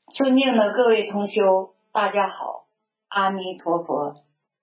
尊敬的各位同修，大家好，阿弥陀佛。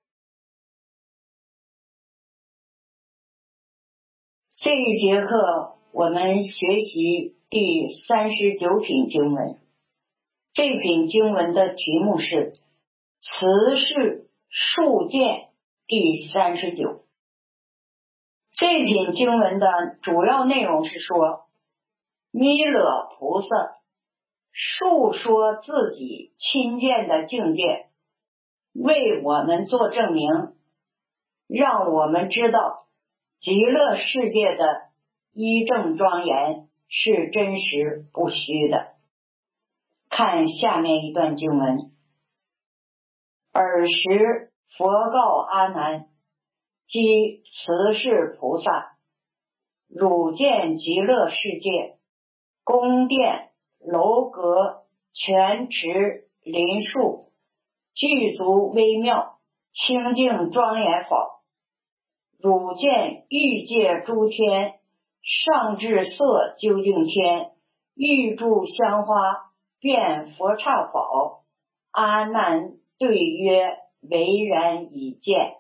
这一节课我们学习第39品经文，这品经文的题目是慈氏述见第39。这品经文的主要内容是说，弥勒菩萨述说自己亲见的境界，为我们做证明，让我们知道极乐世界的一正庄严是真实不虚的。看下面一段经文：尔时佛告阿难，即慈氏菩萨，汝见极乐世界宫殿楼阁泉池林树具足微妙清净庄严否？汝见欲界诸天上至色究竟天欲住香花遍佛刹否？阿难对曰：唯然已见。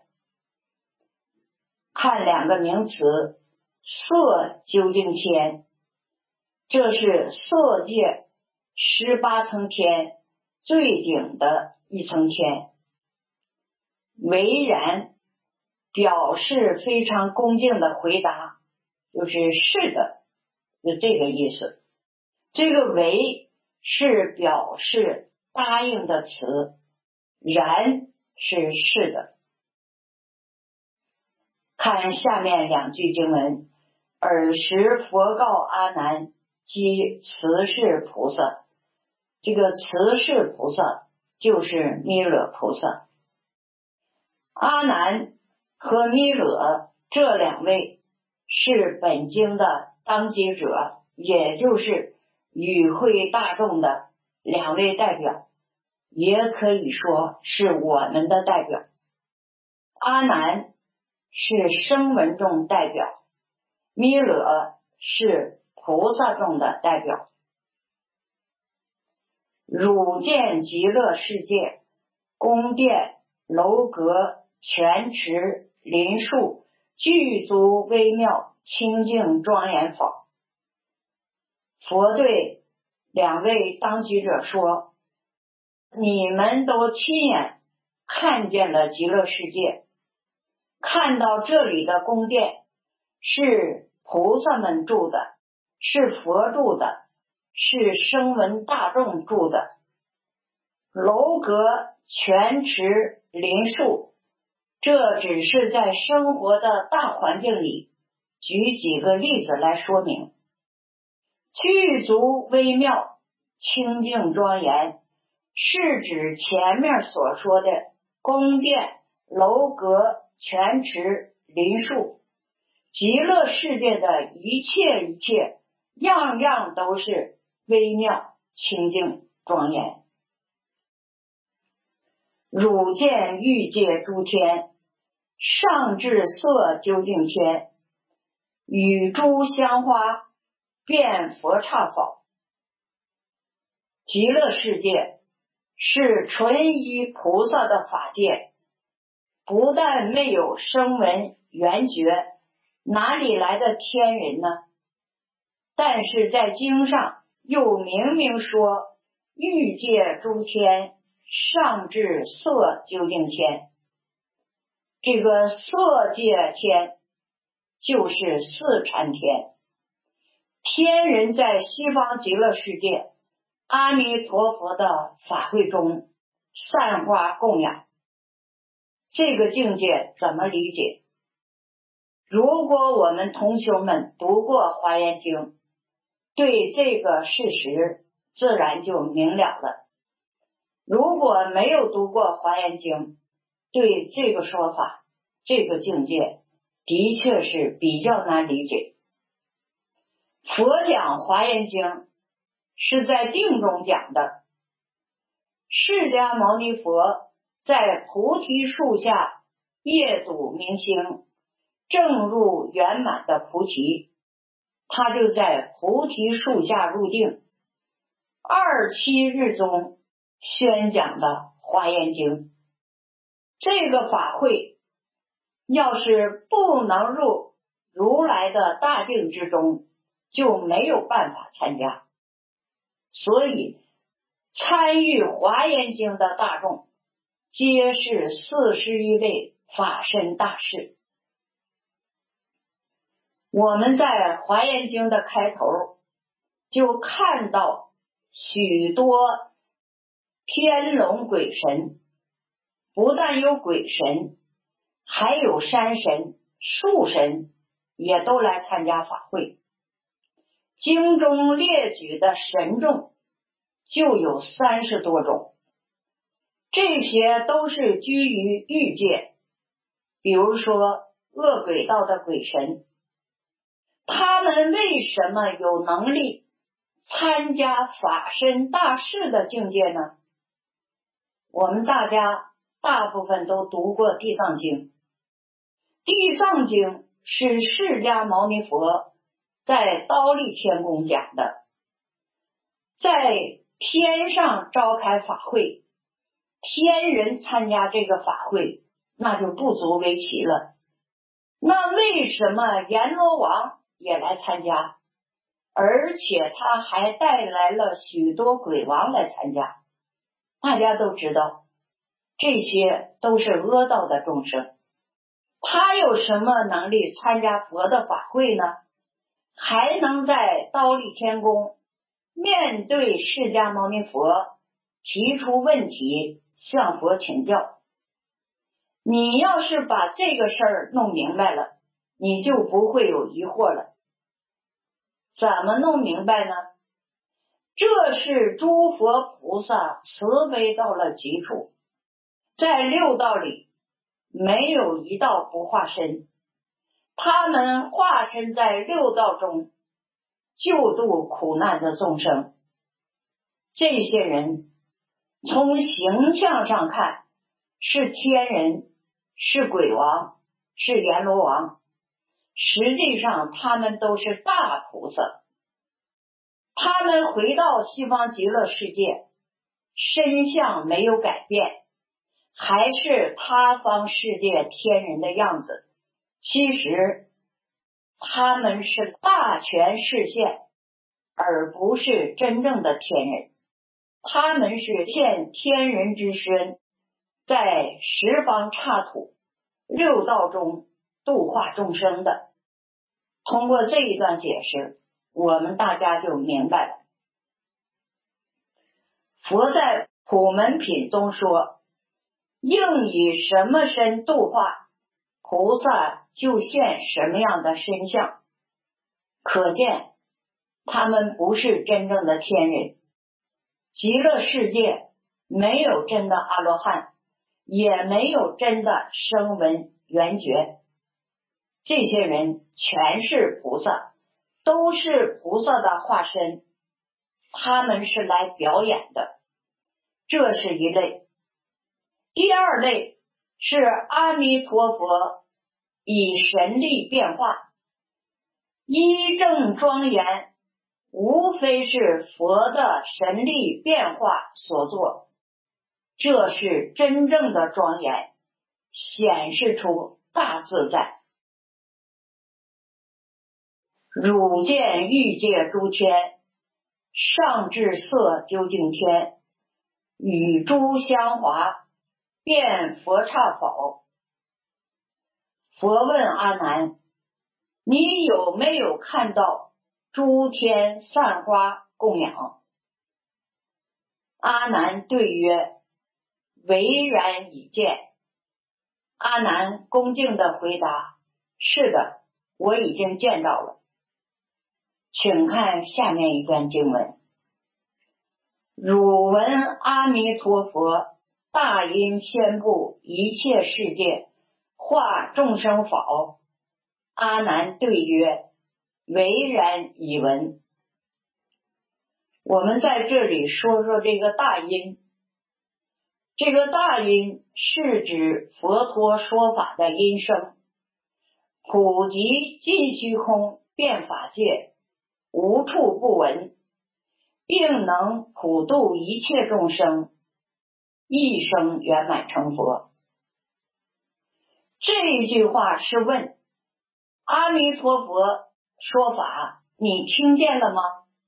看两个名词，色究竟天，这是色界18层天最顶的一层天。唯然表示非常恭敬的回答，就是是的，是这个意思。这个唯是表示答应的词，然是是的。看下面两句经文：尔时佛告阿难，即慈氏菩萨。这个慈氏菩萨就是弥勒菩萨。阿难和弥勒这两位是本经的当机者，也就是与会大众的两位代表，也可以说是我们的代表。阿难是声闻众代表，弥勒是菩萨众的代表。汝见极乐世界宫殿楼阁泉池林树具足微妙清净庄严否？佛对两位当局者说，你们都亲眼看见了极乐世界，看到这里的宫殿是菩萨们住的，是佛住的，是声闻大众住的。楼阁泉池林树，这只是在生活的大环境里举几个例子来说明。具足微妙清净庄严，是指前面所说的宫殿楼阁泉池林树，极乐世界的一切样样都是微妙清净庄严。汝见欲界诸天上至色究竟天与诸香花遍佛刹否？极乐世界是纯一菩萨的法界，不但没有声闻缘觉，哪里来的天人呢？但是在经上又明明说欲界诸天上至色究竟天，这个色界天就是四禅天。天人在西方极乐世界阿弥陀佛的法会中散花供养，这个境界怎么理解？如果我们同学们读过华严经，对这个事实自然就明了了。如果没有读过华严经，对这个说法这个境界的确是比较难理解。佛讲华严经是在定中讲的，释迦牟尼佛在菩提树下夜睹明星，正入圆满的菩提，他就在菩提树下入定， 27日中宣讲的《华严经》。这个法会要是不能入如来的大定之中，就没有办法参加。所以参与《华严经》的大众皆是41位法身大士。我们在《华严经》的开头就看到许多天龙鬼神，不但有鬼神，还有山神、树神也都来参加法会。经中列举的神众就有30多种，这些都是居于欲界，比如说恶鬼道的鬼神，他们为什么有能力参加法身大士的境界呢？我们大家大部分都读过《地藏经》，《地藏经》是释迦牟尼佛在忉利天宫讲的，在天上召开法会，天人参加这个法会，那就不足为奇了。那为什么阎罗王也来参加，而且他还带来了许多鬼王来参加？大家都知道，这些都是恶道的众生，他有什么能力参加佛的法会呢？还能在忉利天宫面对释迦牟尼佛提出问题，向佛请教。你要是把这个事儿弄明白了，你就不会有疑惑了。怎么弄明白呢？这是诸佛菩萨慈悲到了极处，在六道里没有一道不化身，他们化身在六道中救度苦难的众生。这些人从形象上看是天人，是鬼王，是阎罗王，实际上他们都是大菩萨。他们回到西方极乐世界，身相没有改变，还是他方世界天人的样子。其实他们是大权示现，而不是真正的天人。他们是现天人之身，在十方刹土六道中度化众生的。通过这一段解释，我们大家就明白了。佛在普门品中说，应以什么身度化，菩萨就现什么样的身相。可见他们不是真正的天人。极乐世界没有真的阿罗汉，也没有真的声闻缘觉，这些人全是菩萨，都是菩萨的化身，他们是来表演的。这是一类。第二类是阿弥陀佛以神力变化，一正庄严，无非是佛的神力变化所作，这是真正的庄严，显示出大自在。汝见欲界诸天，上至色究竟天，与诸香华，遍佛刹否？佛问阿难，你有没有看到诸天散花供养？阿难对曰，唯然已见。阿难恭敬地回答，是的，我已经见到了。请看下面一段经文。汝闻阿弥陀佛大音宣布一切世界化众生否？阿难对曰，唯然已闻。我们在这里说说这个大音。这个大音是指佛陀说法的音声，普及尽虚空遍法界，无处不闻， 并能普度一切众生，一生圆满成佛。这一句话是问阿弥陀佛说法，你听见了吗？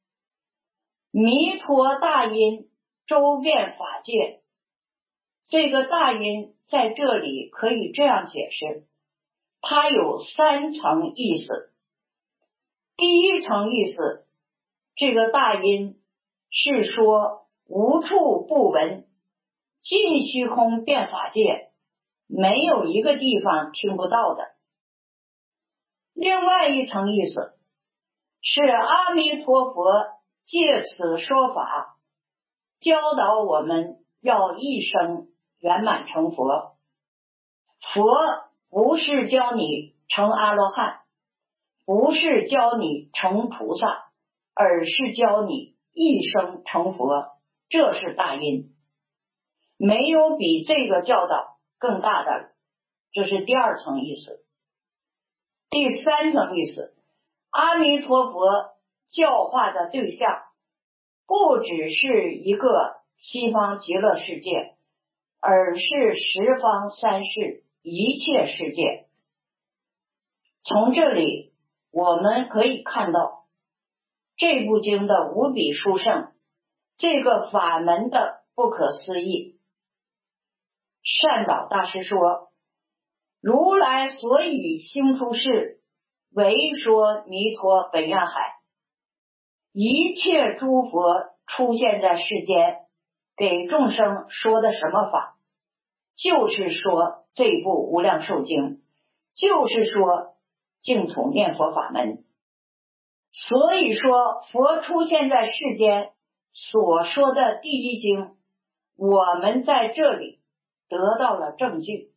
弥陀大音周遍法界，这个大音在这里可以这样解释，它有三层意思。第一层意思，这个大音是说无处不闻，尽虚空遍法界，没有一个地方听不到的。另外一层意思是阿弥陀佛借此说法，教导我们要一生圆满成佛。佛不是教你成阿罗汉，不是教你成菩萨，而是教你一生成佛，这是大因。没有比这个教导更大的了，这是第二层意思。第三层意思，阿弥陀佛教化的对象不只是一个西方极乐世界，而是十方三世一切世界。从这里我们可以看到这部经的无比殊胜，这个法门的不可思议。善导大师说，如来所以兴出世，为说弥陀本愿海。一切诸佛出现在世间，给众生说的什么法？就是说这部无量寿经，就是说净土念佛法门。所以说佛出现在世间所说的第一经，我们在这里得到了证据。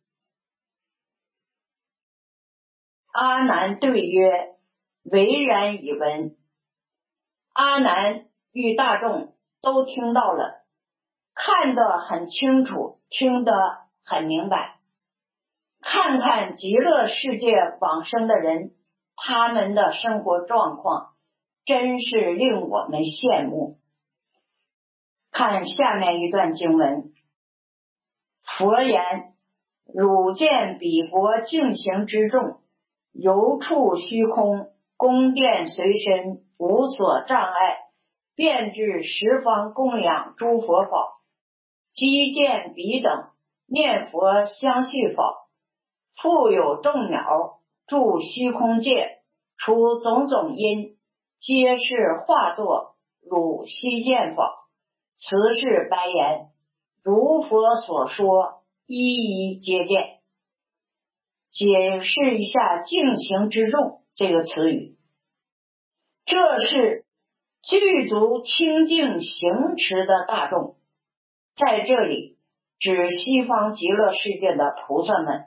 阿难对曰：唯然已闻。阿难与大众都听到了，看得很清楚，听得很明白。看看极乐世界往生的人，他们的生活状况真是令我们羡慕。看下面一段经文，佛言：汝见彼国净行之众，游处虚空，宫殿随身，无所障碍，遍至十方供养诸佛宝，积见彼等，念佛相续宝，复有众鸟住虚空界，除种种因，皆是化作，汝悉见否？此是白言，如佛所说，一一皆见。解释一下净行之众这个词语，这是具足清净行持的大众，在这里指西方极乐世界的菩萨们。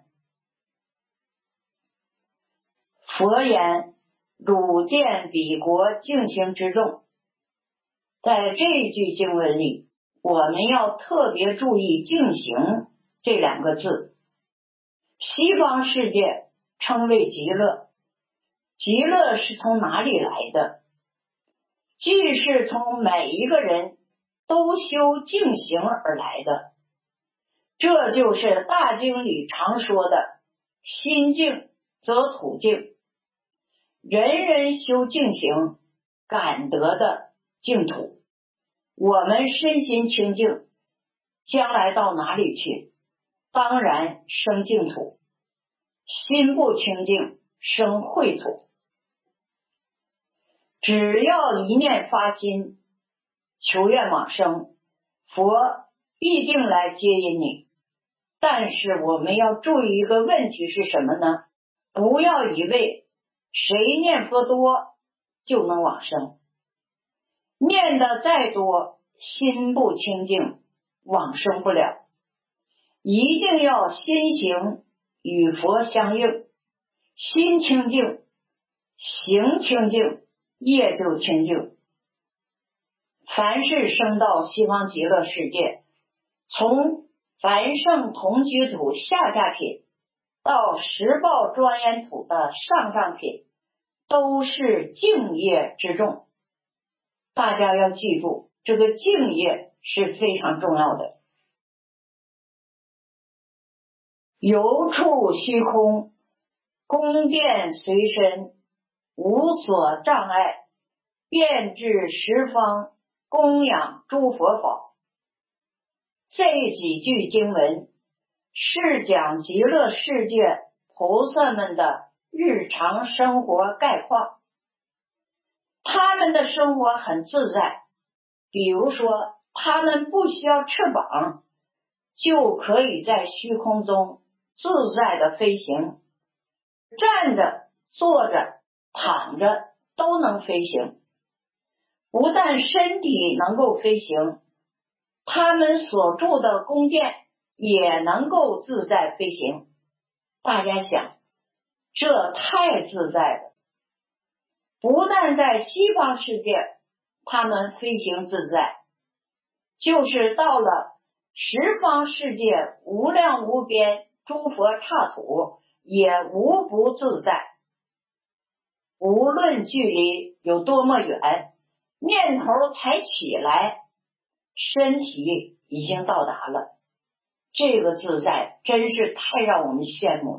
佛言：汝见彼国净行之众。在这句经文里，我们要特别注意净行这两个字。西方世界称为极乐，极乐是从哪里来的？既是从每一个人都修净行而来的，这就是大经里常说的心净则土净，人人修净行，感得的净土。我们身心清净，将来到哪里去？当然生净土。心不清净，生秽土。只要一念发心，求愿往生，佛必定来接引你。但是我们要注意一个问题是什么呢？不要以为谁念佛多就能往生，念的再多，心不清净，往生不了。一定要心行与佛相应，心清净，行清净，业就清净。凡是生到西方极乐世界，从凡圣同居土下品到十报庄严土的上品，都是净业之众。 大家要记住，这个敬业是非常重要的。游处虚空，宫殿随身，无所障碍，遍至十方，供养诸佛法。这几句经文是讲极乐世界菩萨们的日常生活概况。他们的生活很自在，比如说他们不需要翅膀，就可以在虚空中自在的飞行，站着、坐着、躺着都能飞行。不但身体能够飞行，他们所住的宫殿也能够自在飞行。大家想，这太自在了。不但在西方世界他们飞行自在，就是到了十方世界无量无边诸佛刹土也无不自在。无论距离有多么远，念头才起来，身体已经到达了。这个自在真是太让我们羡慕了。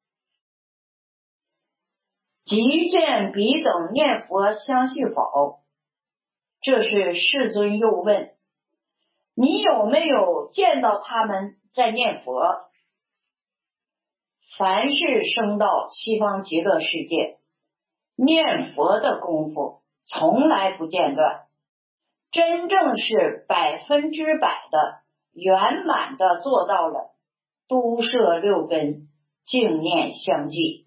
即见彼等念佛相续否？这是世尊又问，你有没有见到他们在念佛？凡是升到西方极乐世界，念佛的功夫从来不间断，真正是100%的圆满的做到了都摄六根，净念相继。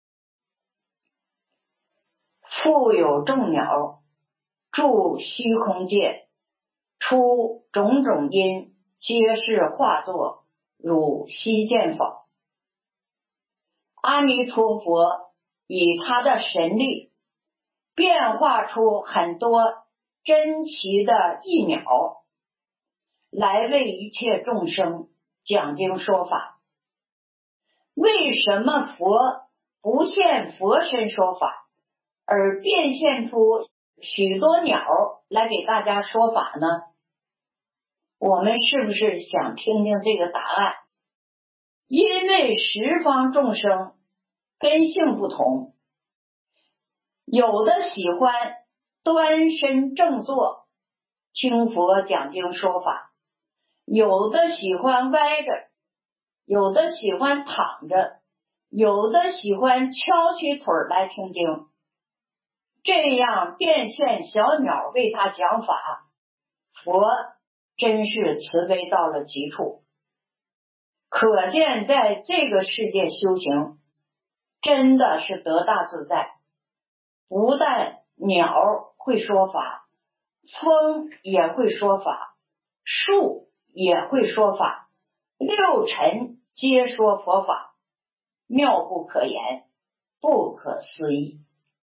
复有众鸟住虚空界，出种种因，皆是化作，汝悉见否？阿弥陀佛以他的神力变化出很多珍奇的异鸟，来为一切众生讲经说法。为什么佛不现佛身说法，而变现出许多鸟来给大家说法呢？我们是不是想听听这个答案？因为十方众生根性不同，有的喜欢端身正坐听佛讲经说法，有的喜欢歪着，有的喜欢躺着，有的喜欢翘起腿来听经。这样变现小鸟为他讲法，佛真是慈悲到了极处。可见在这个世界修行真的是得大自在。不但鸟会说法，风也会说法，树也会说法，六尘皆说佛法，妙不可言，不可思议。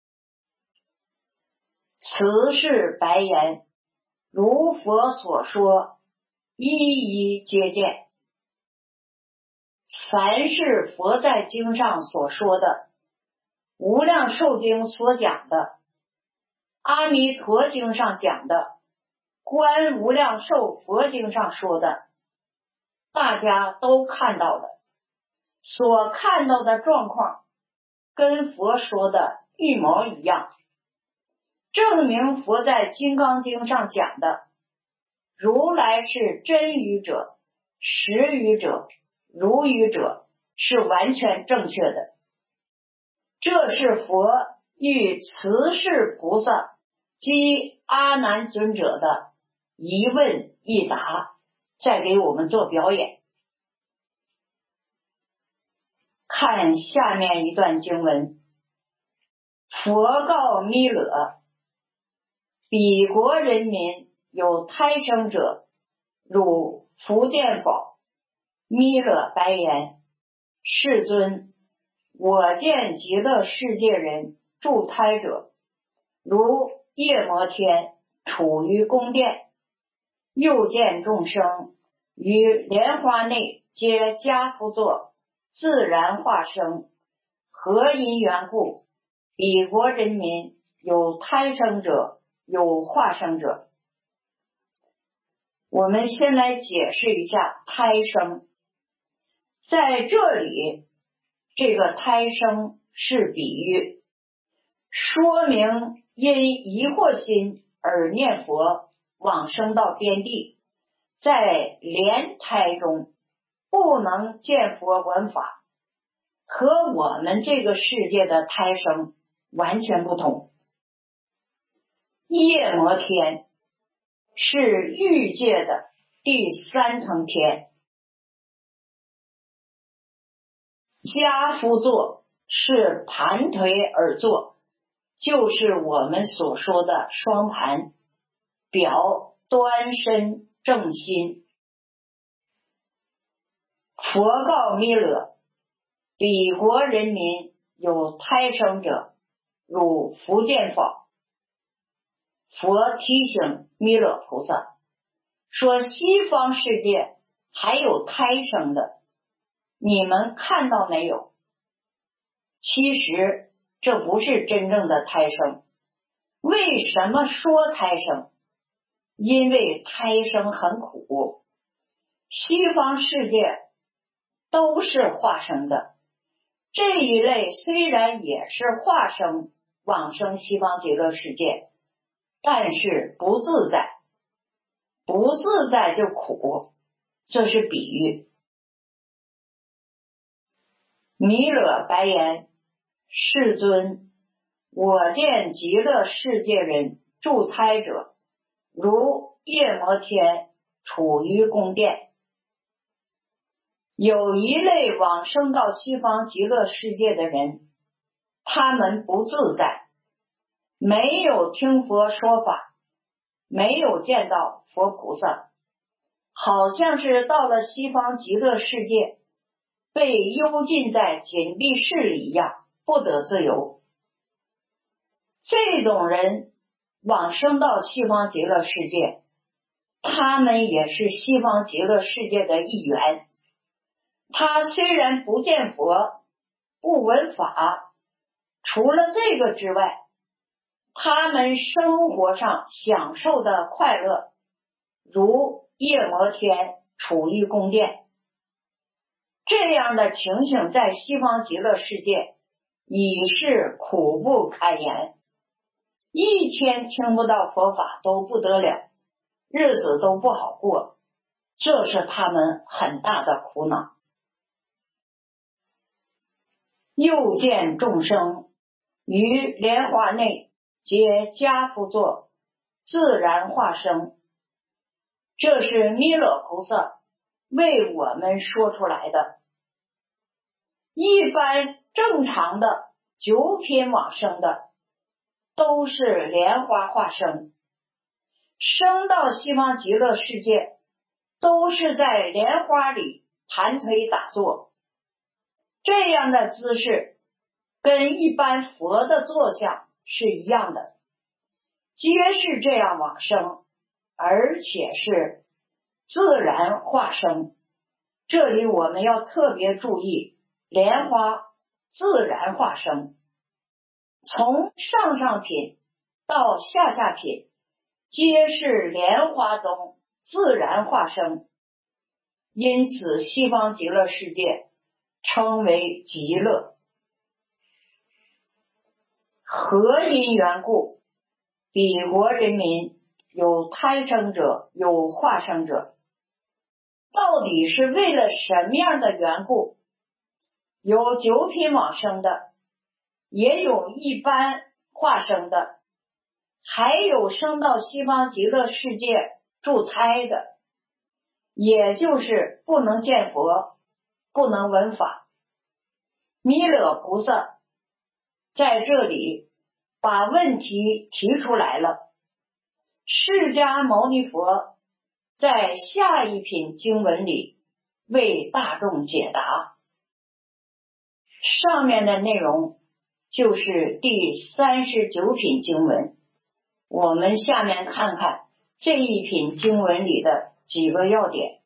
此是白言，如佛所说，一一皆见。凡是佛在经上所说的，无量寿经所讲的，阿弥陀经上讲的，观无量寿佛经上说的，大家都看到了。所看到的状况跟佛说的一模一样，证明佛在金刚经上讲的如来是真语者、实语者、如语者是完全正确的。这是佛与慈氏菩萨及阿难尊者的一问一答，再给我们做表演。看下面一段经文，佛告弥勒，彼国人民有胎生者，汝福见否？弥勒白言，世尊，我见极乐世界人住胎者，如夜摩天处于宫殿，又见众生于莲花内皆家趺坐，自然化生。何因缘故？彼国人民有胎生者， 有化生者。我们先来解释一下胎生。在这里，这个胎生是比喻，说明因疑惑心而念佛往生到边地，在莲胎中不能见佛闻法，和我们这个世界的胎生完全不同。夜摩天是欲界的第3层天，跏趺坐是盘腿而坐，就是我们所说的双盘，表端身正心。佛告弥勒，彼国人民有胎生者，如福见否？佛提醒弥勒菩萨说，西方世界还有胎生的，你们看到没有？其实这不是真正的胎生。为什么说胎生？因为胎生很苦，西方世界都是化生的，这一类虽然也是化生往生西方极乐世界，但是不自在，不自在就苦，这是比喻。弥勒白言，世尊，我见极乐世界人住胎者，如夜摩天处于宫殿。有一类往生到西方极乐世界的人，他们不自在，没有听佛说法，没有见到佛菩萨，好像是到了西方极乐世界，被幽禁在紧闭室里一样，不得自由。这种人往生到西方极乐世界，他们也是西方极乐世界的一员。他虽然不见佛，不闻法，除了这个之外，他们生活上享受的快乐，如夜摩天处于宫殿。这样的情形在西方极乐世界已是苦不堪言，一天听不到佛法都不得了，日子都不好过，这是他们很大的苦恼。又见众生于莲花内皆跏趺坐，自然化生。这是弥勒菩萨为我们说出来的。一般正常的九品往生的都是莲花化生，生到西方极乐世界都是在莲花里盘腿打坐，这样的姿势跟一般佛的坐像是一样的，皆是这样往生，而且是自然化生。这里我们要特别注意莲花自然化生，从上品到下品皆是莲花中自然化生，因此西方极乐世界称为极乐。何因缘故？彼国人民有胎生者，有化生者。到底是为了什么样的缘故？有九品往生的，也有一般化生的，还有升到西方极乐世界住胎的，也就是不能见佛，不能闻法。弥勒菩萨在这里把问题提出来了。释迦牟尼佛在下一品经文里为大众解答。上面的内容就是第39品经文，我们下面看看这一品经文里的几个要点。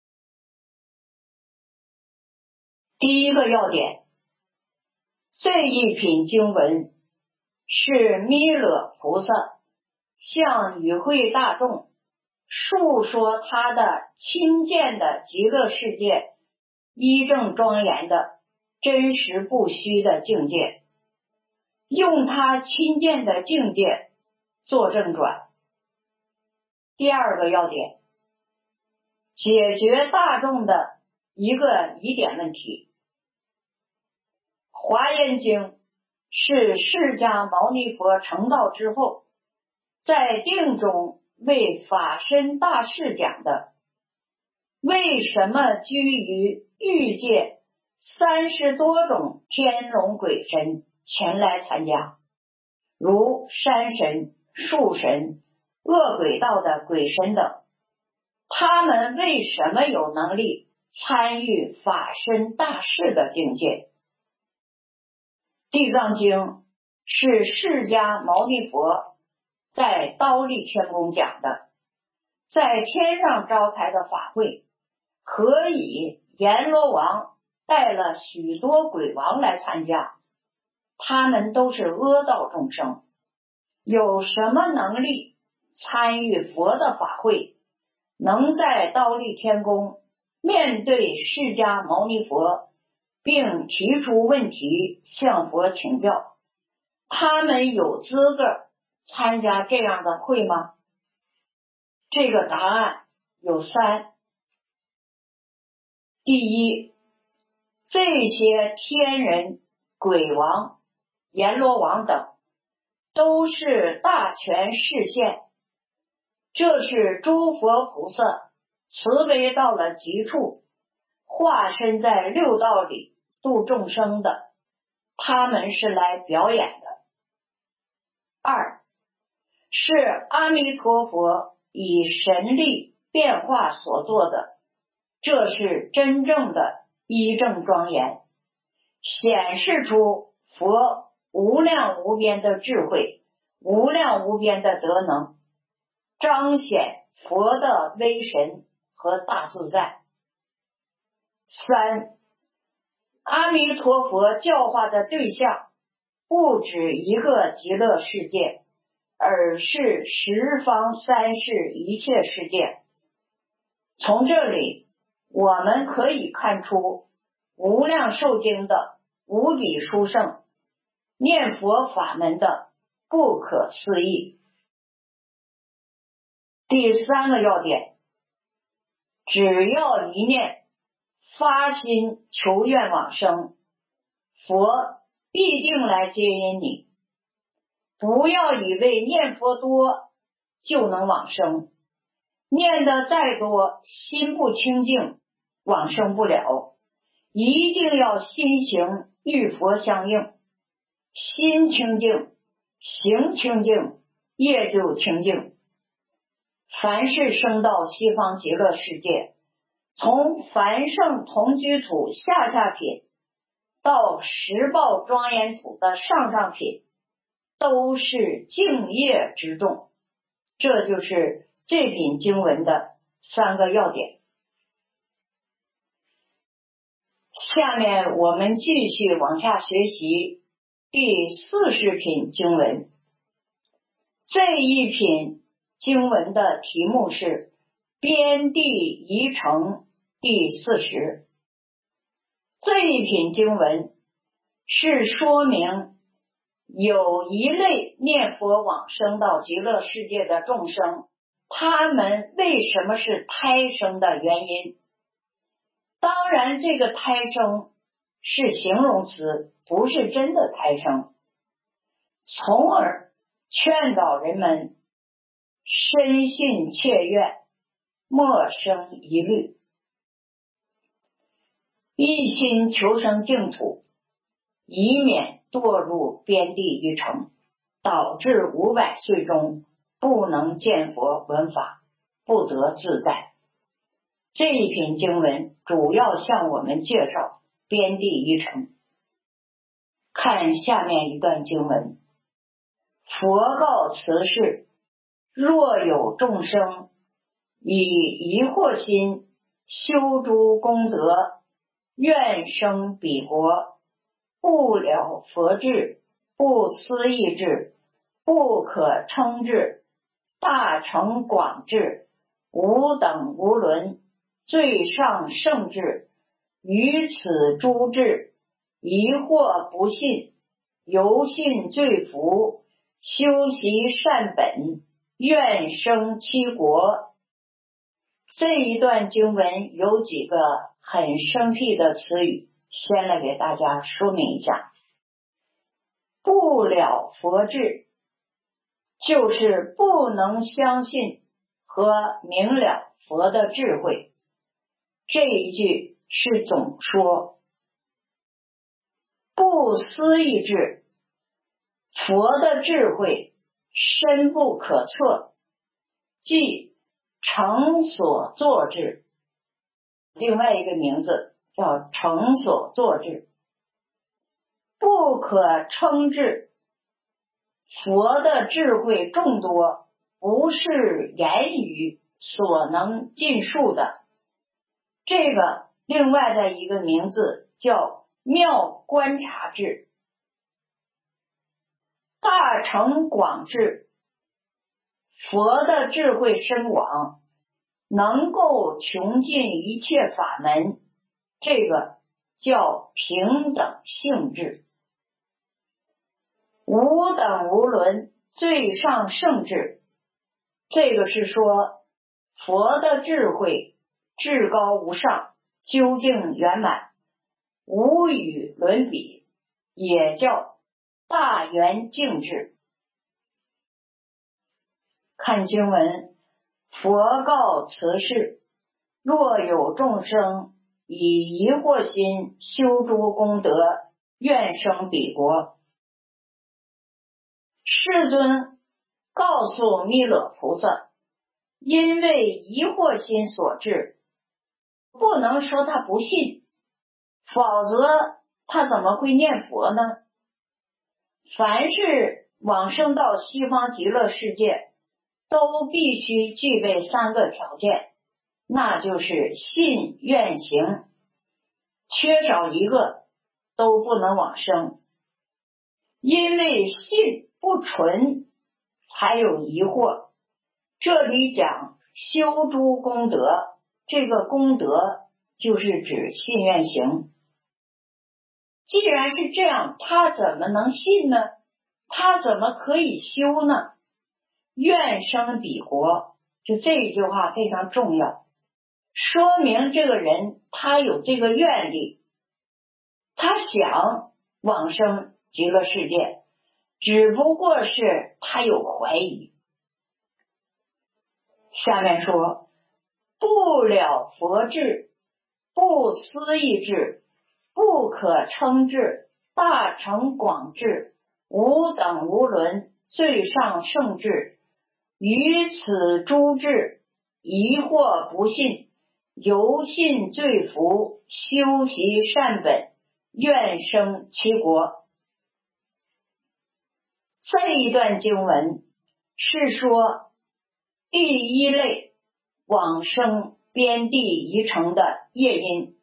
第一个要点，这一品经文是弥勒菩萨向与会大众述说他的亲见的极乐世界一正庄严的真实不虚的境界，用他亲见的境界做正转。第二个要点，解决大众的一个疑点问题。华严经是释迦牟尼佛成道之后，在定中为法身大士讲的。为什么居于欲界30多种天龙鬼神前来参加？如山神、树神、恶鬼道的鬼神等，他们为什么有能力参与法身大士的境界？地藏经是释迦牟尼佛在忉利天宫讲的，在天上召开的法会，何以阎罗王带了许多鬼王来参加？他们都是阿道众生，有什么能力参与佛的法会，能在忉利天宫面对释迦牟尼佛，并提出问题向佛请教？他们有资格参加这样的会吗？这个答案有3。第一，这些天人、鬼王、阎罗王等都是大权示现，这是诸佛菩萨慈悲到了极处，化身在六道里度众生的，他们是来表演的。2，是阿弥陀佛以神力变化所做的，这是真正的一正庄严，显示出佛无量无边的智慧，无量无边的德能，彰显佛的威神和大自在。3，阿弥陀佛教化的对象不止一个极乐世界，而是十方三世一切世界。从这里我们可以看出无量寿经的无比殊胜，念佛法门的不可思议。第3个要点，只要一念发心求愿往生，佛必定来接引你。不要以为念佛多就能往生，念得再多，心不清净，往生不了。一定要心行与佛相应，心清净，行清净，业就清净。凡是生到西方极乐世界，从凡圣同居土下品到十报庄严土的上品，都是敬业之众。这就是这品经文的3个要点。下面我们继续往下学习第40品经文。这一品经文的题目是边地宜城第40。这一品经文是说明有一类念佛往生到极乐世界的众生，他们为什么是胎生的原因。当然这个胎生是形容词，不是真的胎生，从而劝导人们深信切愿，莫生疑虑，一心求生净土，以免堕入边地愚城，导致500岁中不能见佛闻法，不得自在。这一品经文主要向我们介绍边地愚城。看下面一段经文，佛告此世，若有众生以疑惑心修诸功德，愿生彼国，不了佛智，不思议智，不可称智， 大成广智，无等无伦，最上圣智，于此诸智，疑惑不信，由信罪福，修习善本，愿生七国。这一段经文有几个很生僻的词语，先来给大家说明一下。不了佛智，就是不能相信和明了佛的智慧。这一句是总说。不思议智，佛的智慧深不可测，即成所作智，另外一个名字叫成所作智。不可称智，佛的智慧众多，不是言语所能尽数的。这个另外的一个名字叫妙观察智。大成广智，佛的智慧深广，能够穷尽一切法门，这个叫平等性智。无等无伦，最上圣智，这个是说佛的智慧至高无上，究竟圆满，无与伦比，也叫大圆净智。看经文，佛告此事：若有众生以疑惑心修诸功德，愿生彼国。世尊告诉弥勒菩萨，因为疑惑心所致，不能说他不信，否则他怎么会念佛呢？凡是往生到西方极乐世界，都必须具备3个条件，那就是信愿行，缺少一个都不能往生。因为信不纯，才有疑惑。这里讲修诸功德，这个功德就是指信愿行。既然是这样，他怎么能信呢？他怎么可以修呢？愿生彼国，就这一句话非常重要，说明这个人他有这个愿力，他想往生极乐世界，只不过是他有怀疑。下面说，不了佛智，不思议智，不可称智，大成广智，无等无伦，最上圣智，于此诸智，疑惑不信，由信罪福，修习善本，愿生其国。这一段经文是说第一类往生边地宜城的业因，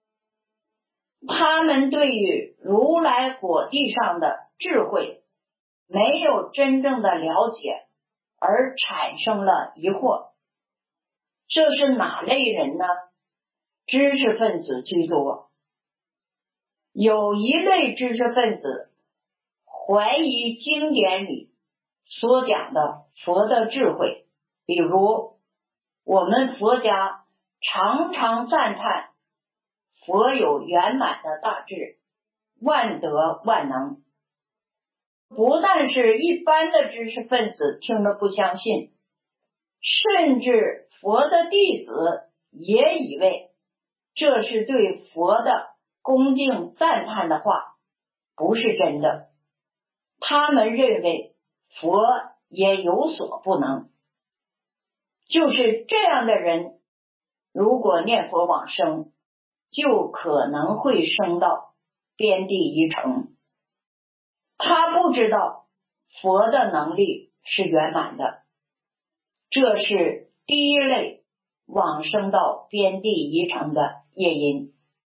他们对于如来果地上的智慧没有真正的了解，而产生了疑惑。这是哪类人呢？知识分子居多。有一类知识分子怀疑经典里所讲的佛的智慧，比如我们佛家常常赞叹佛有圆满的大智，万德万能。不但是一般的知识分子听了不相信，甚至佛的弟子也以为这是对佛的恭敬赞叹的话，不是真的。他们认为佛也有所不能。就是这样的人，如果念佛往生，就可能会升到边地宜城。他不知道佛的能力是圆满的，这是第一类往生到边地宜城的业因。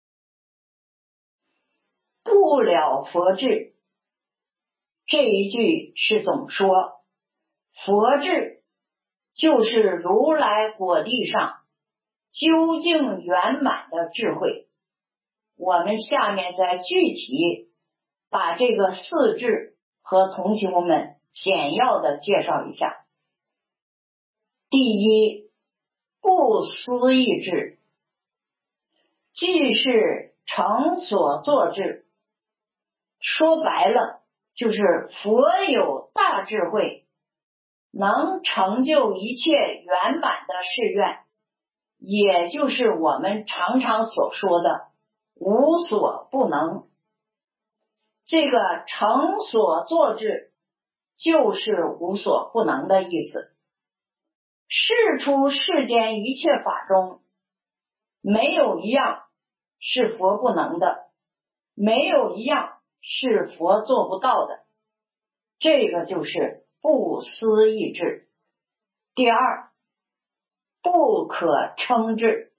不了佛智，这一句是总说，佛智就是如来果地上究竟圆满的智慧。我们下面再具体把这个四智和同学们简要的介绍一下。第一，不思议智，即是成所作智。说白了，就是佛有大智慧，能成就一切圆满的誓愿，也就是我们常常所说的无所不能。这个成所作智就是无所不能的意思。世出世间一切法中，没有一样是佛不能的，没有一样是佛做不到的，这个就是不思议智。第二，不可称智，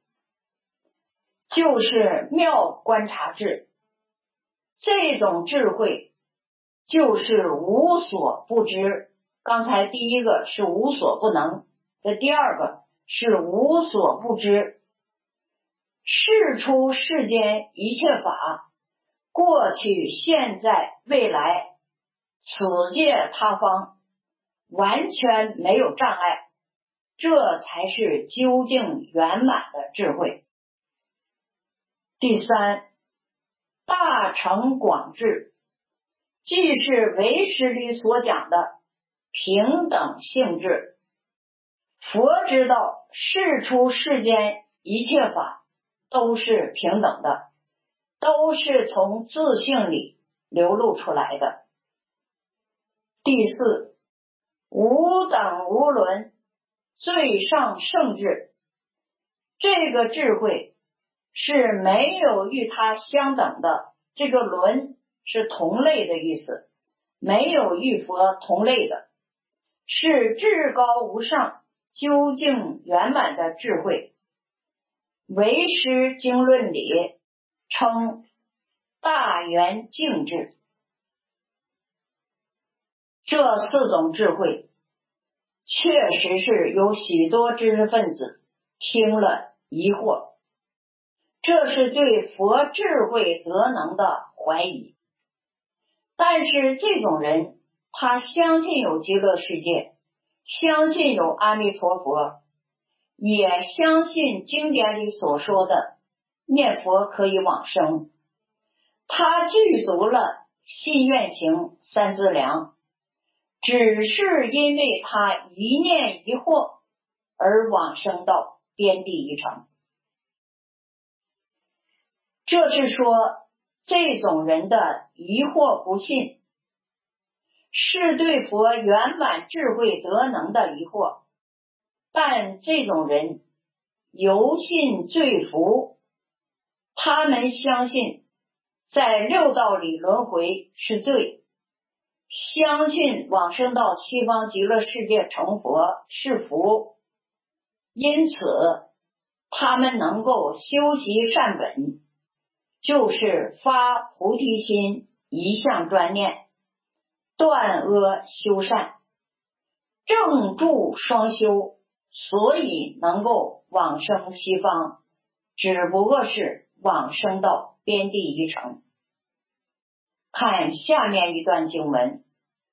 就是妙观察智。这种智慧就是无所不知。刚才第一个是无所不能，这第二个是无所不知。世出世间一切法，过去现在未来，此界他方，完全没有障碍，这才是究竟圆满的智慧。第三，大成广智，即是唯识里所讲的平等性质。佛知道世出世间一切法都是平等的，都是从自性里流露出来的。第四，无等无伦，最上圣智。这个智慧是没有与它相等的，这个伦是同类的意思，没有与佛同类的，是至高无上究竟圆满的智慧。唯识经论里称大圆净智。这四种智慧确实是有许多知识分子听了疑惑，这是对佛智慧德能的怀疑。但是这种人，他相信有极乐世界，相信有阿弥陀佛，也相信经典里所说的念佛可以往生，他具足了信愿行三资粮，只是因为他一念一惑而往生到边地一城。这是说这种人的疑惑不信，是对佛圆满智慧德能的疑惑，但这种人由信罪福，他们相信在六道里轮回是罪，相信往生到西方极乐世界成佛是福，因此他们能够修习善本，就是发菩提心，一向专念，断恶修善，正助双修，所以能够往生西方，只不过是往生到边地一城。看下面一段经文：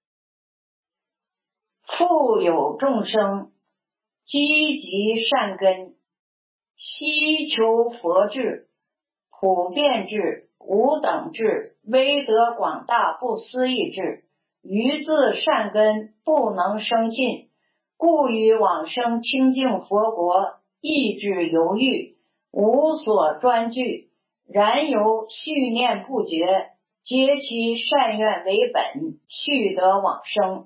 复有众生积极善根，希求佛智、普遍智、无等智、威德广大不思议智，于自善根不能生信，故于往生清净佛国意志犹豫，无所专据，然由续念不绝，皆其善愿为本，续得往生。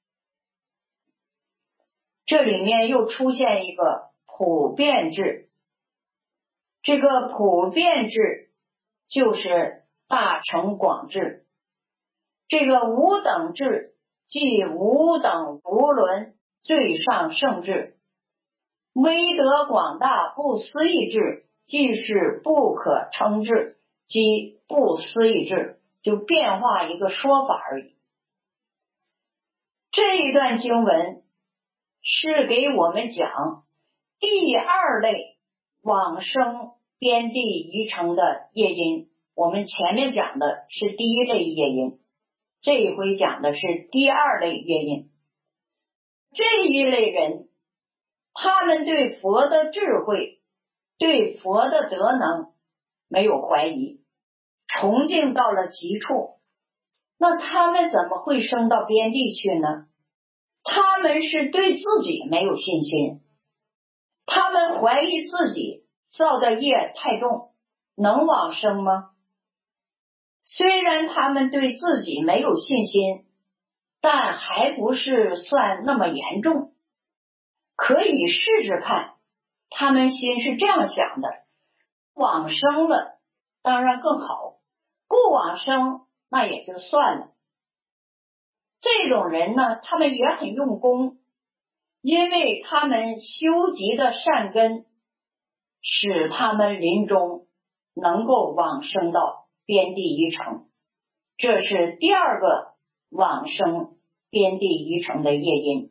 这里面又出现一个普遍智，这个普遍智就是大成广智。这个无等智即无等无伦最上圣智，威德广大不思议智即是不可称智，即不思议智，就变化一个说法而已。这一段经文是给我们讲第二类往生边地移成的业因。我们前面讲的是第一类业因，这一回讲的是第二类业因。这一类人，他们对佛的智慧，对佛的德能没有怀疑，崇敬到了极处。那他们怎么会升到边地去呢？他们是对自己没有信心，他们怀疑自己造的业太重，能往生吗？虽然他们对自己没有信心，但还不是算那么严重，可以试试看。他们心是这样想的，往生了当然更好，不往生那也就算了。这种人呢，他们也很用功，因为他们修集的善根使他们临终能够往生到边地移成，这是第二个往生边地移成的业因。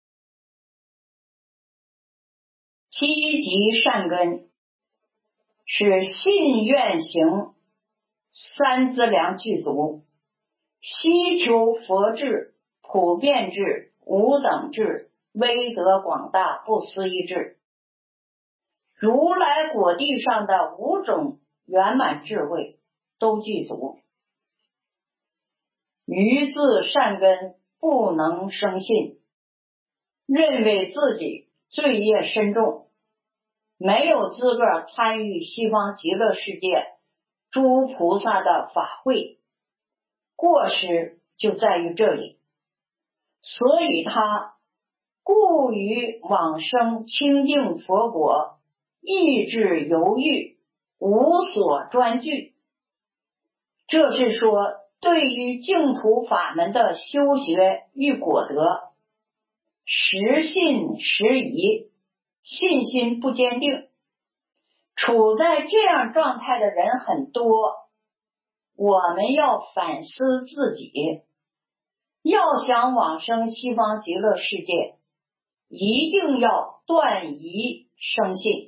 积极善根是信愿行三资粮具足，希求佛智、普遍智、无等智、威德广大、不思议智。如来果地上的五种圆满智慧都具足，余自善根不能生信，认为自己罪业深重，没有资格参与西方极乐世界诸菩萨的法会，过失就在于这里。所以他故于往生清净佛国意志犹豫，无所专据。这是说对于净土法门的修学与果德时信时疑，信心不坚定。处在这样状态的人很多，我们要反思自己，要想往生西方极乐世界，一定要断疑生信。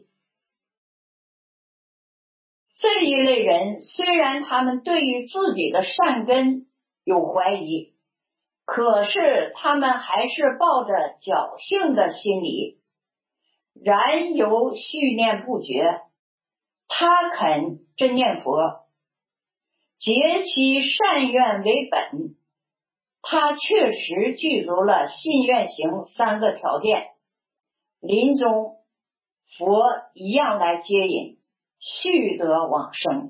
这一类人虽然他们对于自己的善根有怀疑，可是他们还是抱着侥幸的心理，然犹续念不绝。他肯真念佛，结其善愿为本，他确实具足了信愿行三个条件，临终佛一样来接引，续得往生。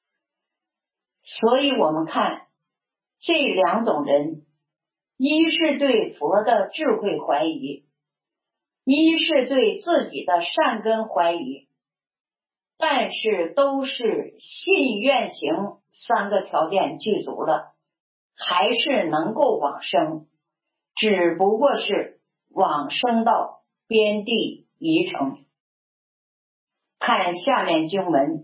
所以我们看这两种人，一是对佛的智慧怀疑，一是对自己的善根怀疑，但是都是信愿行三个条件具足了，还是能够往生，只不过是往生到边地移成。看下面经文，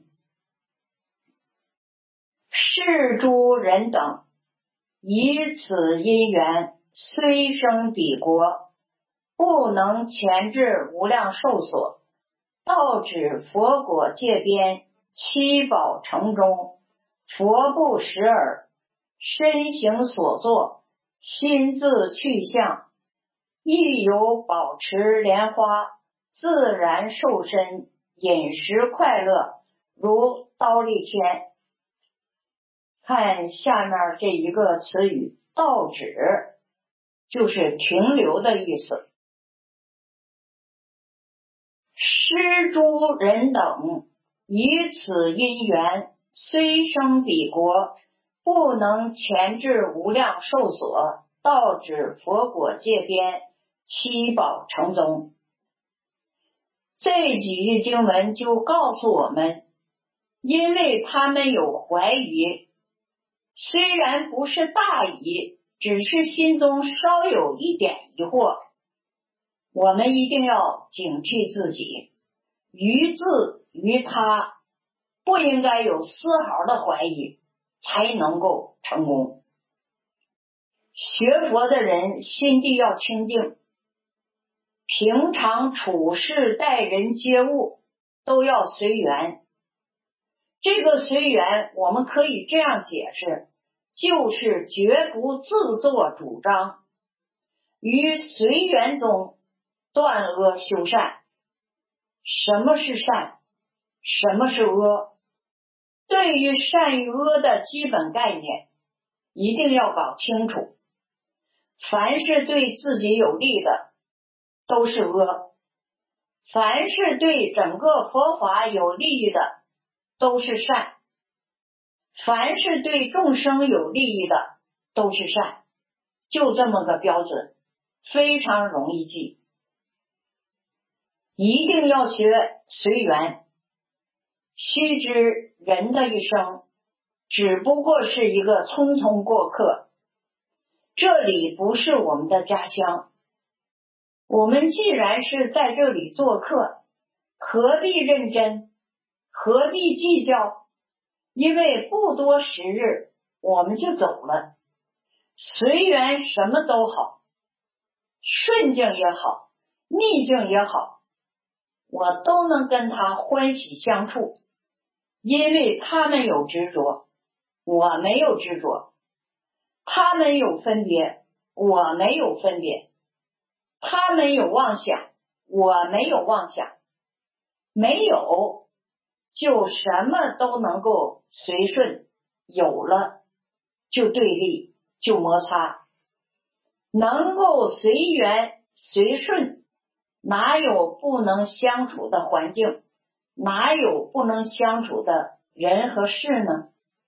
是诸人等以此因缘虽生彼国，不能前至无量寿所，到指佛果界边，七宝城中，佛不识耳，身形所作，心自去向，亦有保持莲花，自然受身，饮食快乐，如刀立天。看下面这一个词语，到止，就是停留的意思。施诸人等以此因缘虽生彼国，不能前至无量寿所，到指佛果界边，七宝城中。这几句经文就告诉我们，因为他们有怀疑，虽然不是大疑，只是心中稍有一点疑惑，我们一定要警惕自己，于自于他不应该有丝毫的怀疑，才能够成功。学佛的人心地要清净， 平常处事待人接物都要随缘。这个随缘我们可以这样解释，就是绝不自作主张，于随缘中断恶修善。什么是善？什么是恶？对于善与恶的基本概念一定要搞清楚。凡是对自己有利的都是恶，凡是对整个佛法有利益的都是善，凡是对众生有利益的都是善，就这么个标准，非常容易记。一定要学随缘。须知人的一生只不过是一个匆匆过客，这里不是我们的家乡。我们既然是在这里做客，何必认真，何必计较？因为不多时日我们就走了。随缘什么都好，顺境也好，逆境也好，我都能跟他欢喜相处，因为他们有执着，我没有执着；他们有分别，我没有分别；他们有妄想，我没有妄想。没有就什么都能够随顺，有了就对立，就摩擦。能够随缘随顺，哪有不能相处的环境？哪有不能相处的人和事呢？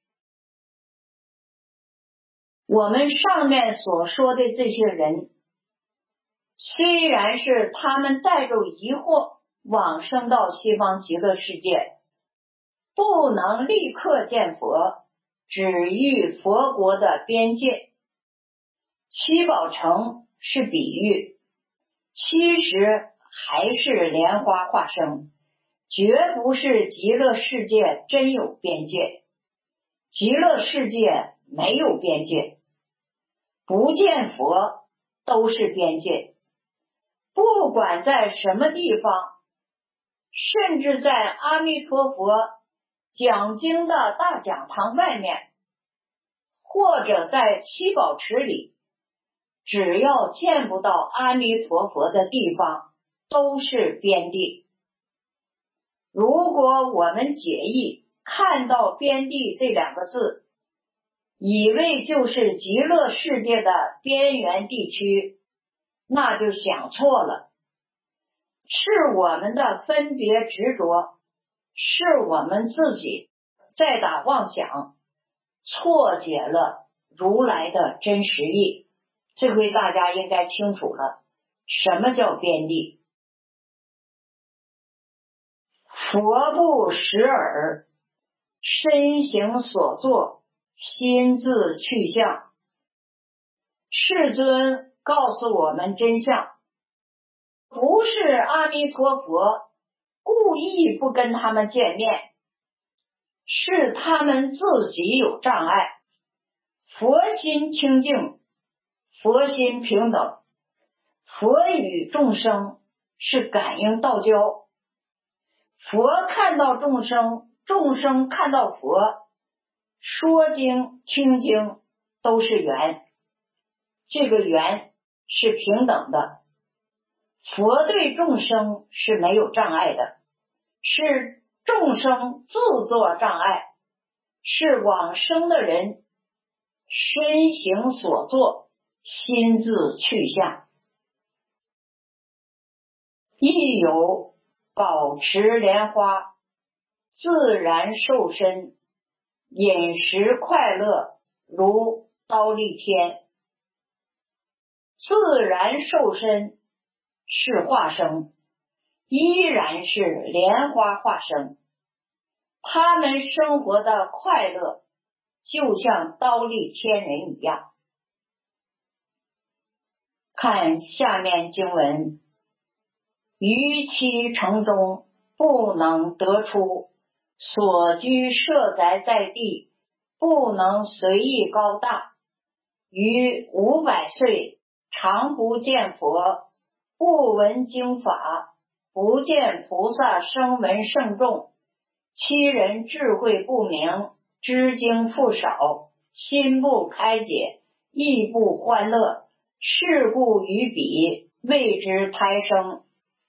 我们上面所说的这些人，虽然是他们带着疑惑往生到西方极乐世界，不能立刻见佛，只遇佛国的边界。七宝城是比喻，其实还是莲花化生，绝不是极乐世界真有边界。极乐世界没有边界，不见佛都是边界。不管在什么地方，甚至在阿弥陀佛讲经的大讲堂外面，或者在七宝池里，只要见不到阿弥陀佛的地方，都是边地。如果我们解义看到边地这两个字，以为就是极乐世界的边缘地区，那就想错了。是我们的分别执着，是我们自己在打妄想，错解了如来的真实义。这回大家应该清楚了，什么叫边地？佛不识耳，身形所作，心自去向。世尊告诉我们真相，不是阿弥陀佛故意不跟他们见面，是他们自己有障碍。佛心清净，佛心平等，佛与众生是感应道交。佛看到众生，众生看到佛，说经听经都是缘，这个缘是平等的。佛对众生是没有障碍的，是众生自作障碍，是往生的人身形所作，心自去向。亦有保持莲花，自然受身，饮食快乐，如刀立天。自然受身是化生，依然是莲花化生。他们生活的快乐就像刀立天人一样。看下面经文，于其城中不能得出，所居舍宅在地，不能随意高大。于500岁常不见佛， 不闻经法，不见菩萨声闻圣众。其人智慧不明，知经复少，心不开解，意不欢乐，是故于彼，谓之胎生。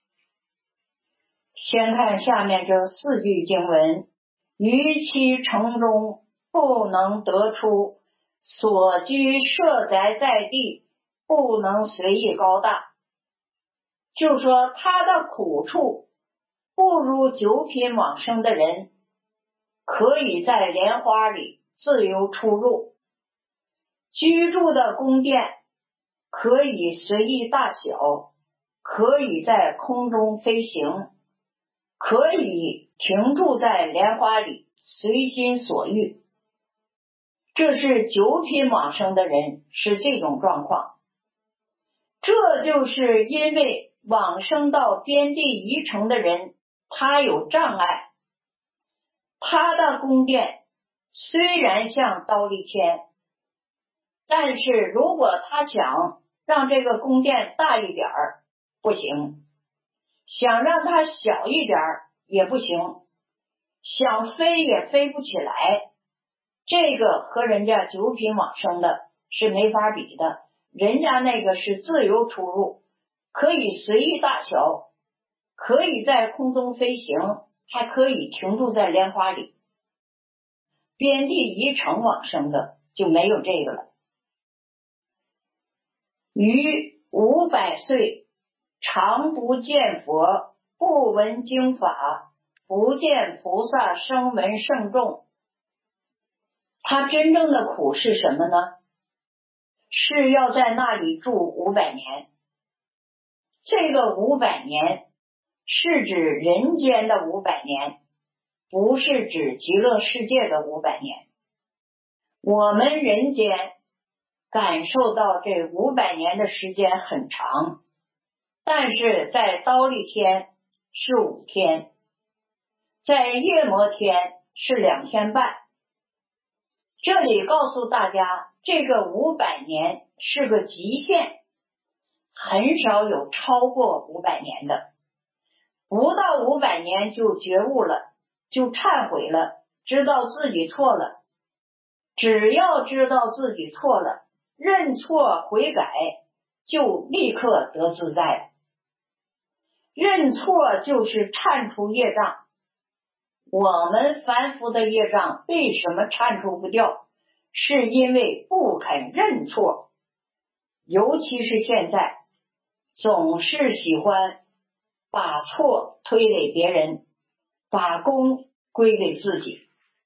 先看下面这4句经文：于其城中不能得出，所居舍宅在地，不能随意高大。就说他的苦处不如九品往生的人，可以在莲花里自由出入，居住的宫殿可以随意大小，可以在空中飞行，可以停住在莲花里随心所欲。这是九品往生的人是这种状况。这就是因为往生到边地宜城的人，他有障碍，他的宫殿虽然像忉利天，但是如果他想让这个宫殿大一点不行，想让它小一点也不行，想飞也飞不起来。这个和人家九品往生的是没法比的，人家那个是自由出入，可以随意大小，可以在空中飞行，还可以停住在莲花里。边地宜城往生的就没有这个了。于500岁常不见佛，不闻经法，不见菩萨声闻圣众。他真正的苦是什么呢？是要在那里住500年。这个500年是指人间的500年，不是指极乐世界的500年。我们人间感受到这500年的时间很长，但是在忉利天是5天，在夜摩天是2天半。这里告诉大家，这个500年是个极限，很少有超过500年的。不到500年就觉悟了，就忏悔了，知道自己错了。只要知道自己错了，认错悔改，就立刻得自在。认错就是铲除业障。我们凡夫的业障为什么铲除不掉？是因为不肯认错，尤其是现在总是喜欢把错推给别人，把功归给自己。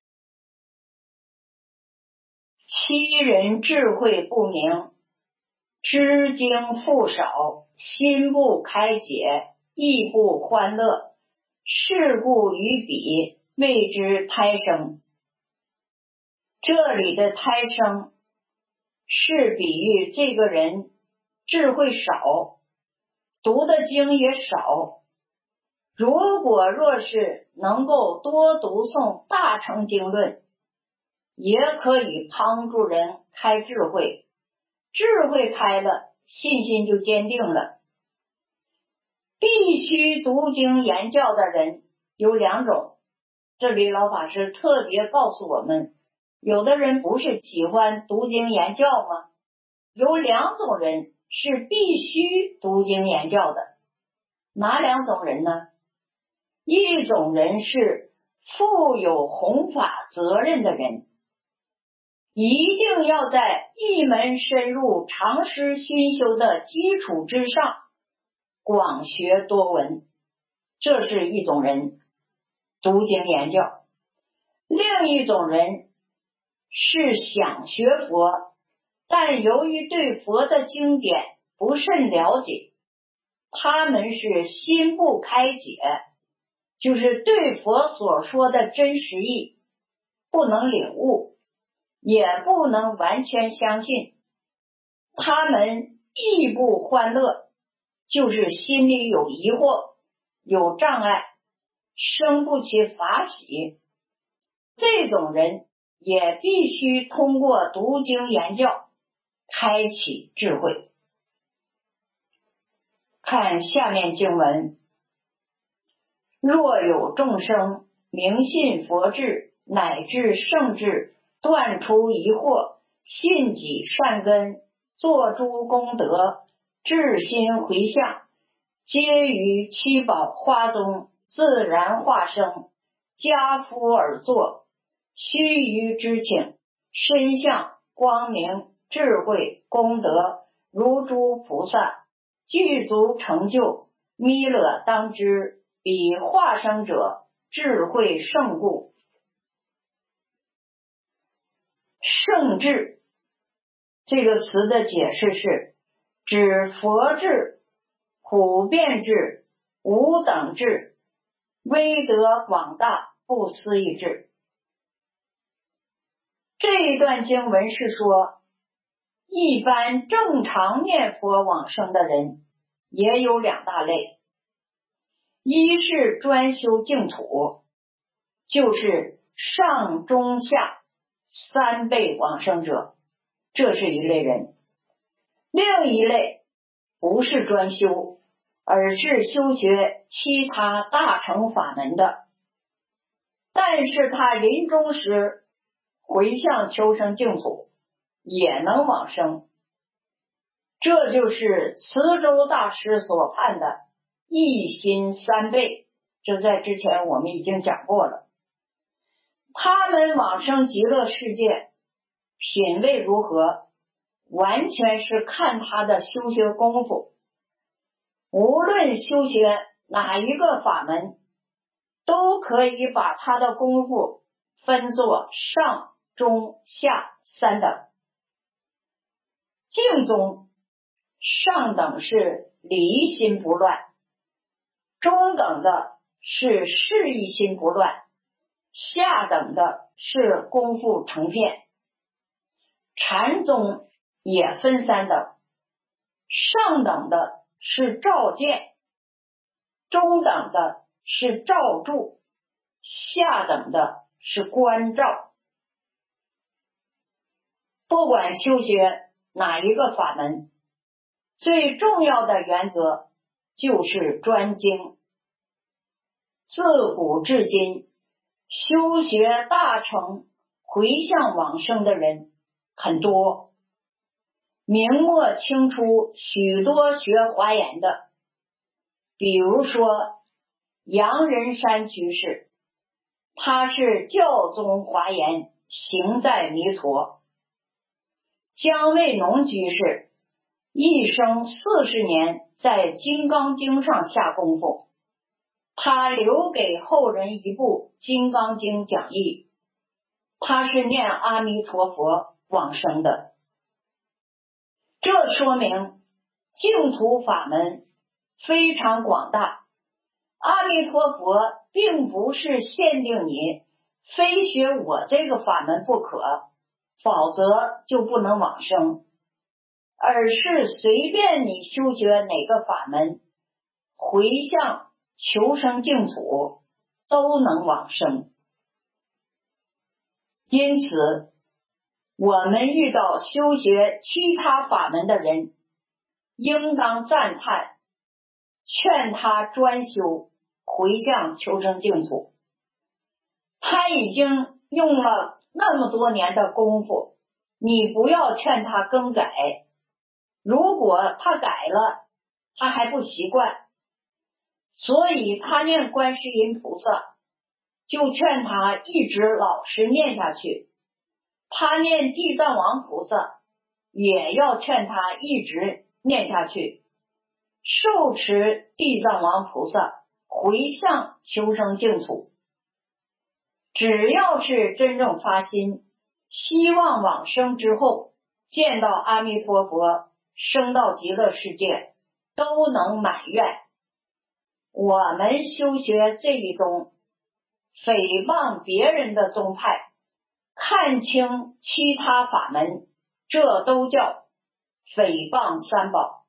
其人智慧不明，知经复少，心不开解，意不欢乐，是故于彼，谓之胎生。这里的胎生是比喻这个人智慧少，读的经也少。如果若是能够多读诵大乘经论，也可以帮助人开智慧，智慧开了，信心就坚定了。必须读经言教的人有2种，这里老法师特别告诉我们，有的人不是喜欢读经言教吗？有2种人是必须读经言教的。哪2种人呢？一种人是负有弘法责任的人，一定要在一门深入常识熏修的基础之上广学多闻，这是一种人读经言教。另一种人是想学佛，但由于对佛的经典不甚了解，他们是心不开解，就是对佛所说的真实意不能领悟，也不能完全相信。他们亦不欢乐，就是心里有疑惑，有障碍，生不起法喜。这种人也必须通过读经言教开启智慧。 看下面经文：若有众生明信佛智，乃至圣智，断除疑惑，信己善根，作诸功德，至心回向，皆于七宝花中自然化生，家夫而坐，须臾之请，身相光明智慧功德，如诸菩萨，具足成就，弥勒当知，彼化生者智慧胜故。圣智这个词的解释是指佛智、普遍智、无等智、威德广大、不思议智。这一段经文是说，一般正常念佛往生的人也有两大类，一是专修净土，就是上中下三辈往生者，这是一类人；另一类不是专修，而是修学其他大乘法门的，但是他临终时回向求生净土，也能往生。这就是慈州大师所判的一心三辈，这在之前我们已经讲过了。他们往生极乐世界品位如何，完全是看他的修学功夫。无论修学哪一个法门，都可以把他的功夫分作上中下三等。净宗上等是离心不乱，中等的是事意心不乱，下等的是功夫成片。禅宗也分三等，上等的是照见，中等的是照住，下等的是观照。不管修学哪一个法门，最重要的原则就是专精。自古至今，修学大乘回向往生的人很多，明末清初许多学华严的，比如说杨仁山居士，他是教宗华严行在弥陀；姜卫农居士一生40年在金刚经上下功夫，他留给后人一部金刚经讲义，他是念阿弥陀佛往生的。这说明净土法门非常广大，阿弥陀佛并不是限定你非学我这个法门不可，否则就不能往生，而是随便你修学哪个法门，回向求生净土都能往生。因此我们遇到修学其他法门的人，应当赞叹，劝他专修回向求生净土。他已经用了那么多年的功夫，你不要劝他更改。如果他改了，他还不习惯，所以他念观世音菩萨，就劝他一直老实念下去。他念地藏王菩萨，也要劝他一直念下去，受持地藏王菩萨，回向求生净土。只要是真正发心，希望往生之后见到阿弥陀佛，升到极乐世界，都能满愿。我们修学这一宗，诽谤别人的宗派，看清其他法门，这都叫诽谤三宝。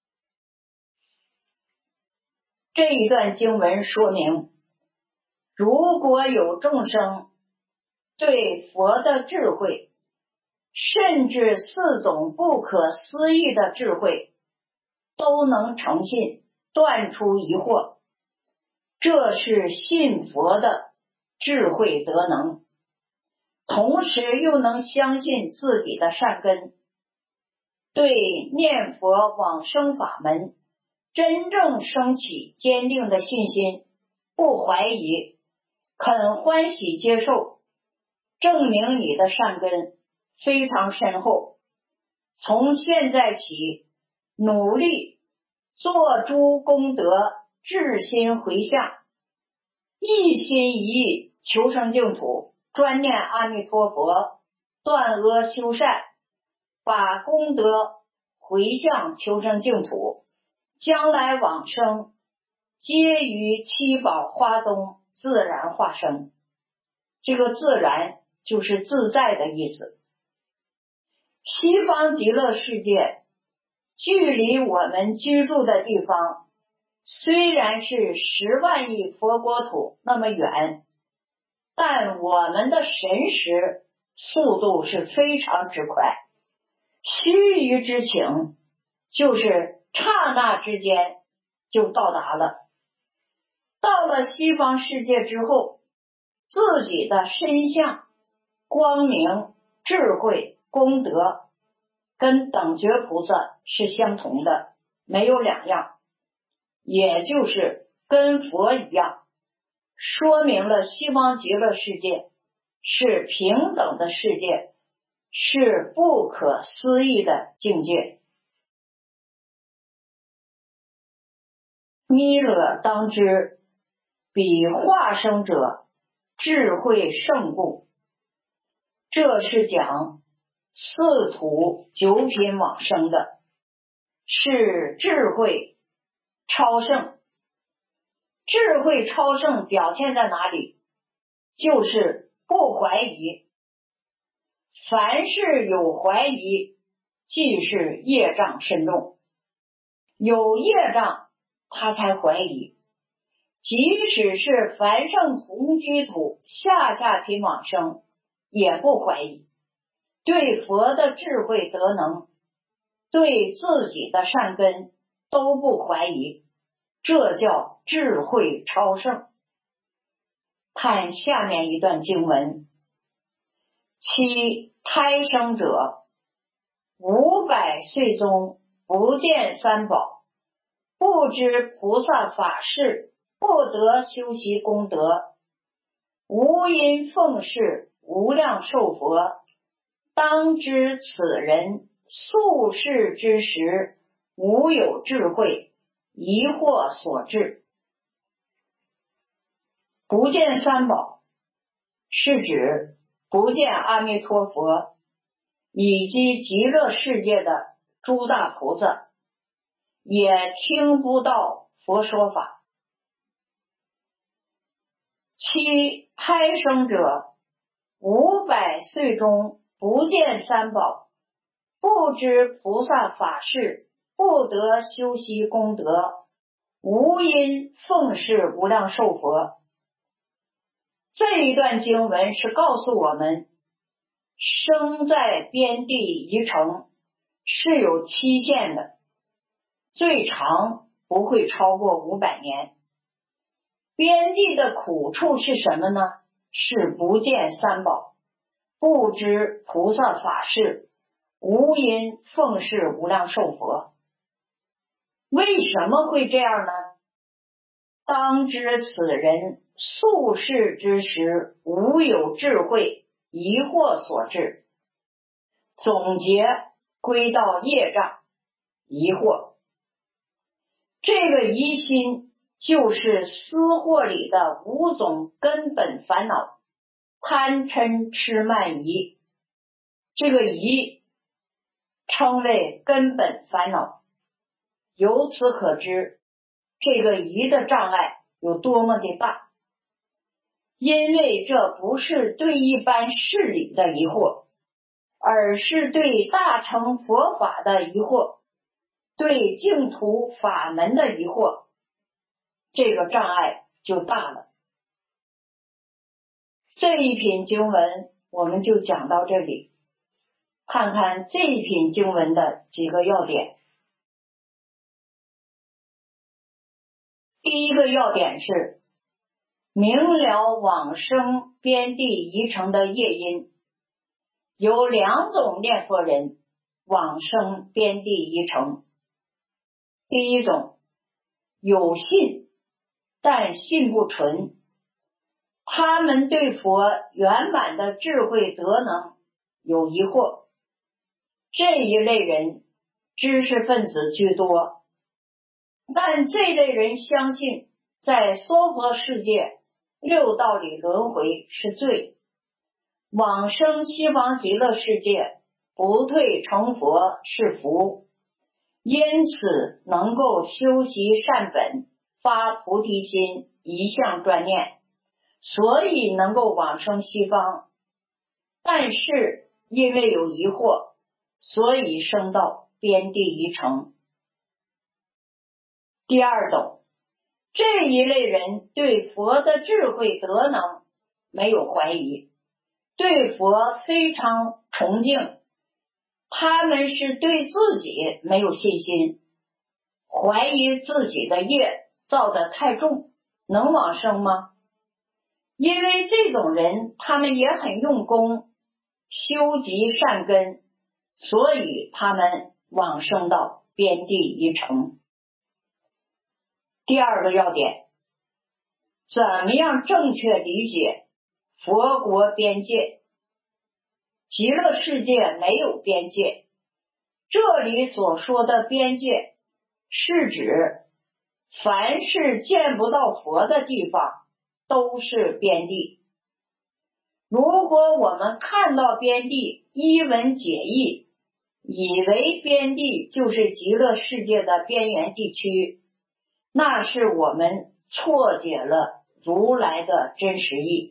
这一段经文说明，如果有众生对佛的智慧，甚至4种不可思议的智慧都能诚信， 断除疑惑，这是信佛的智慧德能，同时又能相信自己的善根，对念佛往生法门真正升起坚定的信心，不怀疑，肯欢喜接受，证明你的善根非常深厚。从现在起努力做诸功德，至心回向，一心一意求生净土，专念阿弥陀佛，断恶修善，把功德回向求生净土，将来往生皆于七宝花中自然化生。这个自然就是自在的意思。西方极乐世界距离我们居住的地方虽然是10万亿佛国土那么远，但我们的神识速度是非常之快，须臾之情，就是刹那之间就到达了。到了西方世界之后，自己的身相、光明、智慧、功德跟等觉菩萨是相同的，没有两样，也就是跟佛一样，说明了西方极乐世界是平等的世界，是不可思议的境界。弥勒当知，彼化生者智慧胜故。这是讲四土九品往生的，是智慧超胜。智慧超胜表现在哪里？就是不怀疑。凡是有怀疑，即是业障深重。有业障，他才怀疑。即使是凡圣同居土下品往生，也不怀疑。对佛的智慧德能，对自己的善根都不怀疑，这叫智慧超胜。看下面一段经文：其胎生者500岁中不见三宝，不知菩萨法事，不得修习功德，无因奉事无量寿佛，当知此人宿世之时无有智慧，疑惑所致。不见三宝是指不见阿弥陀佛以及极乐世界的诸大菩萨，也听不到佛说法。其胎生者500岁中不见三宝，不知菩萨法事，不得修习功德，无因奉事无量寿佛。这一段经文是告诉我们，生在边地一城是有期限的，最长不会超过500年。边地的苦处是什么呢？是不见三宝，不知菩萨法事，无因奉事无量寿佛。为什么会这样呢？当知此人宿世之时无有智慧，疑惑所致。总结归到业障疑惑，这个疑心就是私货里的5种根本烦恼：贪嗔痴慢疑。这个疑称为根本烦恼。由此可知，这个疑的障碍有多么的大。因为这不是对一般事理的疑惑，而是对大乘佛法的疑惑，对净土法门的疑惑，这个障碍就大了。这一品经文我们就讲到这里，看看这一品经文的几个要点。 第一个要点是明了往生边地移程的业因。有两种念佛人往生边地移程。第一种，有信但信不纯，他们对佛圆满的智慧德能有疑惑，这一类人知识分子居多，但这类人相信在娑婆世界六道里轮回是罪，往生西方极乐世界不退成佛是福，因此能够修习善本，发菩提心，一向专念，所以能够往生西方。但是因为有疑惑，所以升到边地移程。第二种，这一类人对佛的智慧德能没有怀疑，对佛非常崇敬，他们是对自己没有信心，怀疑自己的业造得太重，能往生吗？因为这种人他们也很用功，修集善根，所以他们往生到边地移程。第二个要点，怎么样正确理解佛国边界？极乐世界没有边界，这里所说的边界是指凡是见不到佛的地方都是边地。如果我们看到边地一文解义，以为边地就是极乐世界的边缘地区，那是我们错解了如来的真实义。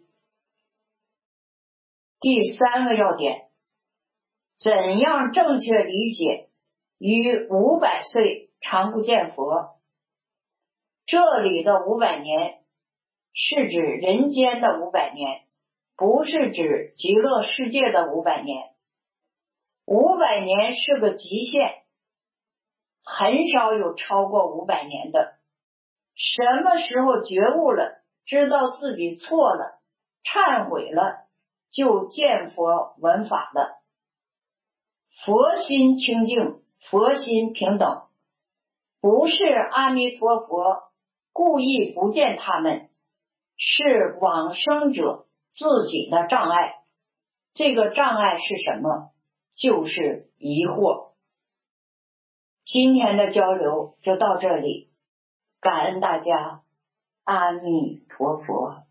第三个要点，怎样正确理解于500岁常不见佛？这里的500年是指人间的500年，不是指极乐世界的500年。500年是个极限，很少有超过500年的。什么时候觉悟了，知道自己错了，忏悔了，就见佛闻法了。佛心清净，佛心平等，不是阿弥陀佛故意不见他们，是往生者自己的障碍。这个障碍是什么？就是疑惑。今天的交流就到这里，感恩大家，阿弥陀佛。